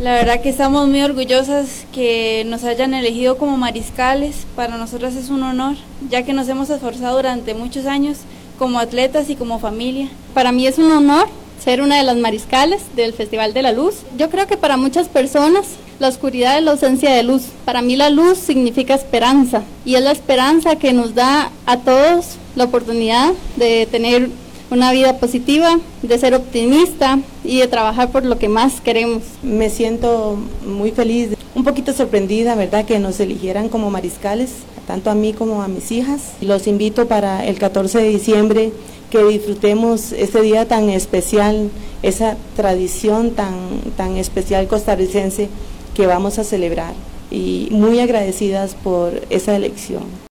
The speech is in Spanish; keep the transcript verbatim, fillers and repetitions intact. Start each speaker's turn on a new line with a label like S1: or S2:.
S1: La verdad que estamos muy orgullosas que nos hayan elegido como mariscales. Para nosotras es un honor, ya que nos hemos esforzado durante muchos años como atletas y como familia.
S2: Para mí es un honor ser una de las mariscales del Festival de la Luz. Yo creo que para muchas personas la oscuridad es la ausencia de luz. Para mí la luz significa esperanza, y es la esperanza que nos da a todos la oportunidad de tener una vida positiva, de ser optimista y de trabajar por lo que más queremos.
S3: Me siento muy feliz, un poquito sorprendida, ¿verdad?, que nos eligieran como mariscales, tanto a mí como a mis hijas. Los invito para el catorce de diciembre, que disfrutemos ese día tan especial, esa tradición tan, tan especial costarricense que vamos a celebrar, y muy agradecidas por esa elección.